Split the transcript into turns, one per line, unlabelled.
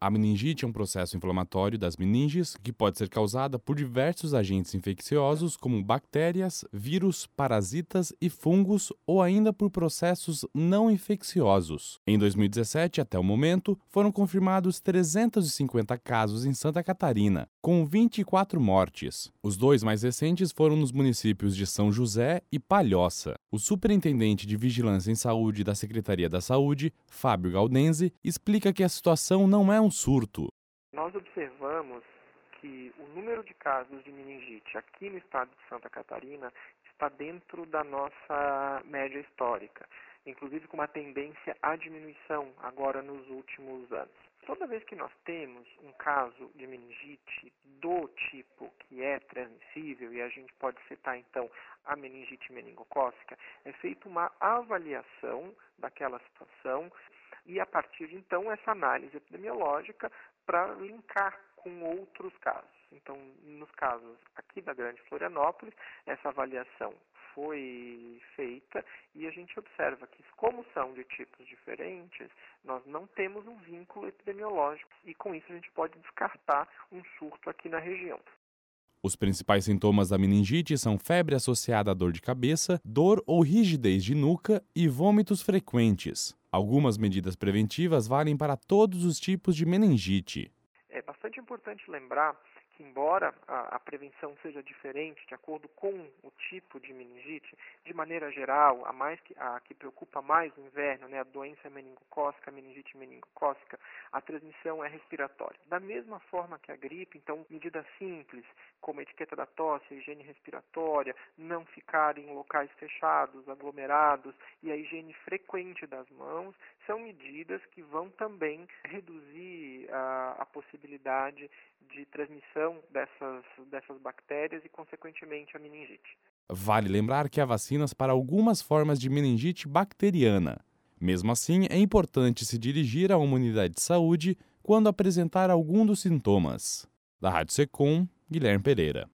A meningite é um processo inflamatório das meninges que pode ser causada por diversos agentes infecciosos como bactérias, vírus, parasitas e fungos ou ainda por processos não infecciosos. Em 2017, até o momento, foram confirmados 350 casos em Santa Catarina, com 24 mortes. Os dois mais recentes foram nos municípios de São José e Palhoça. O superintendente de Vigilância em Saúde da Secretaria da Saúde, Fábio Gaudenzi, explica que a situação não é um surto.
Nós observamos que o número de casos de meningite aqui no estado de Santa Catarina está dentro da nossa média histórica, inclusive com uma tendência à diminuição agora nos últimos anos. Toda vez que nós temos um caso de meningite do tipo que é transmissível, e a gente pode citar então a meningite meningocócica, é feita uma avaliação daquela situação e a partir de então essa análise epidemiológica para linkar com outros casos. Então, nos casos aqui da Grande Florianópolis, essa avaliação foi feita e a gente observa que, como são de tipos diferentes, nós não temos um vínculo epidemiológico e, com isso, a gente pode descartar um surto aqui na região.
Os principais sintomas da meningite são febre associada à dor de cabeça, dor ou rigidez de nuca e vômitos frequentes. Algumas medidas preventivas valem para todos os tipos de meningite.
É bastante importante lembrar que, embora a prevenção seja diferente de acordo com o tipo de meningite, de maneira geral, a que preocupa mais o inverno, a doença meningocócica, a meningite meningocócica, a transmissão é respiratória. Da mesma forma que a gripe, então, medidas simples, como a etiqueta da tosse, a higiene respiratória, não ficar em locais fechados, aglomerados e a higiene frequente das mãos, são medidas que vão também reduzir a possibilidade de transmissão dessas bactérias e, consequentemente, a meningite.
Vale lembrar que há vacinas para algumas formas de meningite bacteriana. Mesmo assim, é importante se dirigir a uma unidade de saúde quando apresentar algum dos sintomas. Da Rádio Secom, Guilherme Pereira.